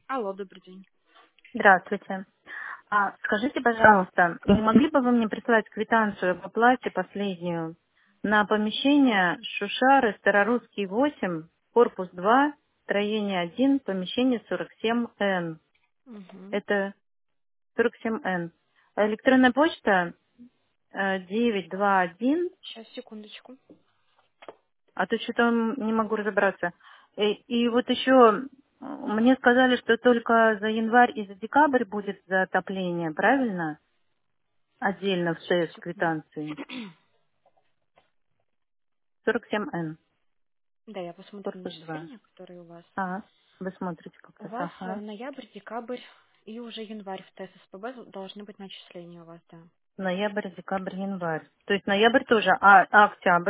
Алло, добрый день. Здравствуйте. Скажите, пожалуйста, не могли бы вы мне прислать квитанцию об оплате последнюю на помещение Шушары, Старорусский 8, корпус 2, строение 1, помещение 47Н. Угу. Это 47Н. Электронная почта 921, Сейчас, секундочку. а то что-то не могу разобраться. И вот еще мне сказали, что только за январь и за декабрь будет за отопление, правильно? Отдельно в Сейчас, ШС секунду. квитанции. 47Н, Да, я посмотрю корпус 2. начисления, которые у вас. Вы смотрите как У раз, вас ага. ноябрь, декабрь и уже январь в ТССПБ должны быть начисления у вас, да. Ноябрь, декабрь, январь. То есть ноябрь тоже, а октябрь?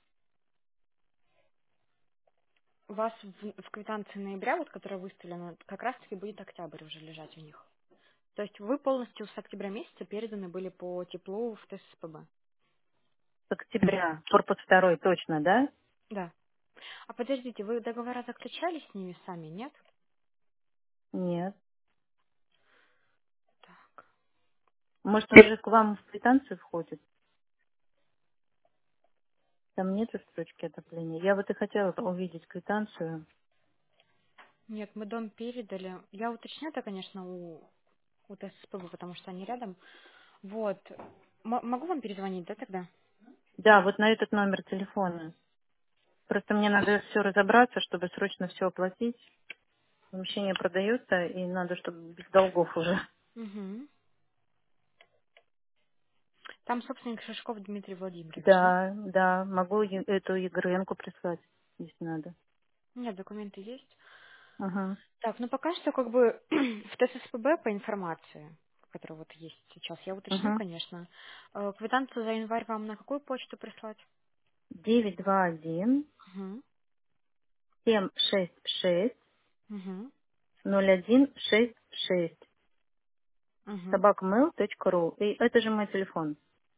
У вас в квитанции ноября, вот которая выставлена, как раз-таки будет октябрь уже лежать у них. То есть вы полностью с октября месяца переданы были по теплу в ТССПБ. С октября, корпус 2 точно, да? Да. А подождите, вы договора заключали с ними сами, нет? Нет. Так. Может, уже к вам в квитанцию входит? Там нету строчки отопления. Я вот и хотела увидеть квитанцию. Нет, мы дом передали. Я уточню это, конечно, у ТССПБ, потому что они рядом. Вот. Могу вам перезвонить, да, тогда? Да, вот на этот номер телефона. Просто мне надо все разобраться, чтобы срочно все оплатить. Помещение продается, и надо, чтобы без долгов уже. Угу. Там собственник Шишков Дмитрий Владимирович, да? Да, да, могу эту ЕГРН-ку прислать, если надо. Нет, документы есть. Ага, Так, ну пока что как бы в ТССПБ по информации, которая вот есть сейчас, я уточню, ага. конечно. Квитанцию за январь вам на какую почту прислать? 921 Угу. 766 Угу. 0166 Угу. собакамейл.ру. И это же мой телефон.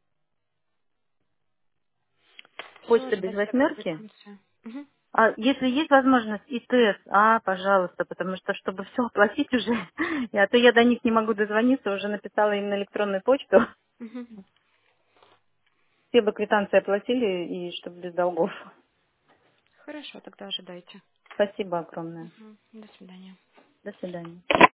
Все, Почта без ожидайте тогда восьмерки. квитанцию. Угу. А если есть возможность ИТС, пожалуйста, потому что, чтобы все оплатить уже, а то я до них не могу дозвониться, уже написала им на электронную почту. Угу. Все бы квитанции оплатили, и чтобы без долгов. Хорошо, тогда ожидайте. Спасибо огромное. Угу. До свидания. До свидания.